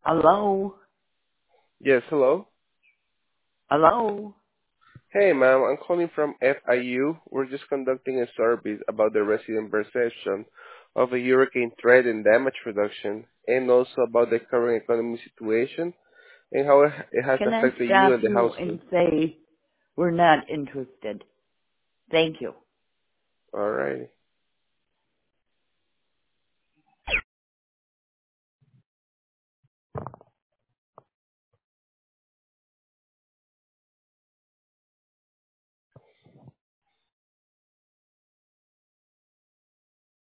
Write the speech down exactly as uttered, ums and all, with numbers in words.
Hello? Yes, hello. Hello? Hey, ma'am, I'm calling from F I U. We're just conducting a survey about the resident perception of a hurricane threat and damage reduction, and also about the current economic situation and how it has Can I affected you stop and the you household. and say we're not interested? Thank you. All right.